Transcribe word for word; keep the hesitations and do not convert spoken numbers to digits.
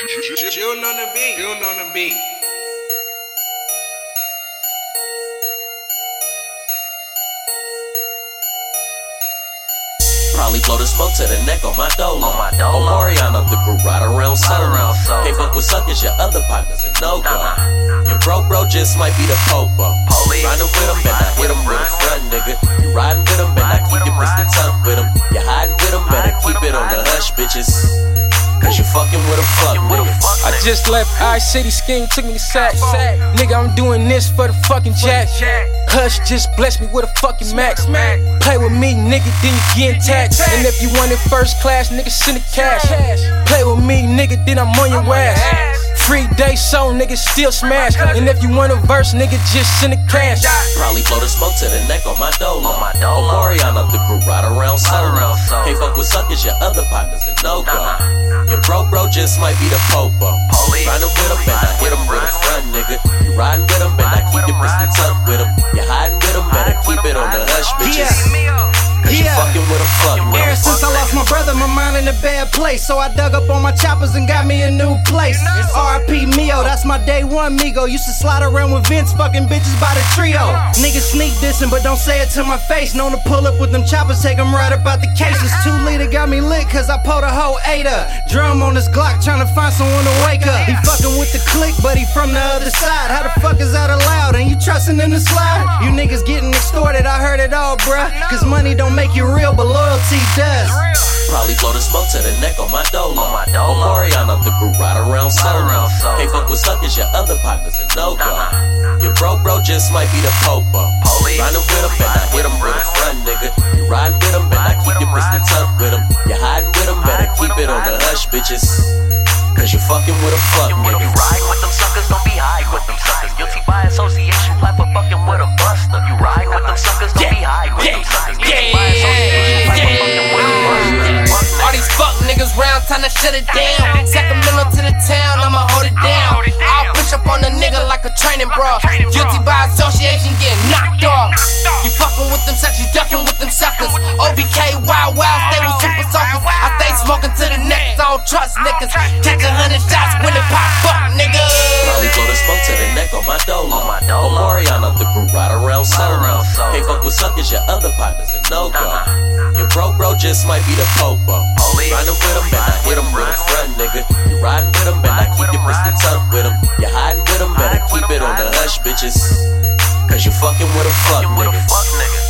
June on the beat. June on the beat. Probably blow the smoke to the neck on my dolo. On my dolo. Omarion the group ride around solo. Can't fuck with suckers, your other partners and no go. Nah. Your bro bro just might be the popo. Riding with him and I hit him with a front nigga. You riding with him and I keep your pistol tucked with him. You hiding with him, better keep it on the hush, bitches. Cause you fucking with a fuck nigga. I just left I-City, scheme took me to sack. Nigga, I'm doing this for the fucking jack. Hush just blessed me with a fucking max. Play with me, nigga, then you getting taxed. And if you want it first class, nigga, send the cash. Play with me, nigga, then I'm on your ass. Free day so, nigga, still smash. And if you want a verse, nigga, just send the cash. Probably blow the smoke to the neck on my dolo. Omarion the group ride around solo. Can't fuck with suckers, your other partners and no go. Your bro bro just might be the popo. Riding with him and I hit him with a front nigga. You riding with him and I keep your pistol tucked with him. You hiding with him, better keep it on the hush, bitches. Cause you fucking with a fuck nigga. Ever since I lost my brother, my mind in a bad place. So I dug up on my choppers and got me a new place. R I P Mio, that's my day one Migo. Used to slide around with Vince, fucking bitches by the trio. Niggas sneak dissing, but don't say it to my face. Known to pull up with them choppers, take them right up out the cases. Two liter got me lit, cause I pulled a whole eighter. Drum on this Glock, trying to find someone to wake up. He fucking with the click, but he from the other side. How the fuck is that allowed? And you trusting in the slide? You niggas getting extorted, I heard it all, bruh. Cause money don't make you real, but loyalty does. Probably blow the smoke to the neck on my dolo. Omarion the group ride around solo. Can't fuck with suckers, your other partners and no go. Your bro bro just might be the popo. Riding with him and I hit him with a front nigga. You riding with him and I keep your pistol tucked with him. You hiding with him, better keep it on the hush, bitches. Cause you fucking with a fuck nigga. You ride with them suckers, don't be high with them suckers. Guilty by association, plot for fucking with a buster. You ride with them suckers, don't be high with them suckers. Guilty by association, plot for fucking with a buster. All these fuck niggas round, time to shut it down. Sacramento to the town, I'ma hold it down. I'll push up on a nigga like a training bra. Guilty by association, getting knocked off. You fucking with them suckers, you ducking with them suckers. O B K, wild, wild, stay with super sockers. I stay smoking to the neck, I don't trust niggas. Catch a hundred shots when it pop, fuck nigga. Probably blow the smoke to the neck on my dolo. Omarion the group ride around solo. Can't fuck with suckers, your other partners and no go. Your bro bro just might be the popo. Riding with him and I hit him with a front nigga. You riding with him and I keep your pistol tucked with him. You hiding with him, better keep it on the hush, bitches. Cause you fucking with a fuck nigga.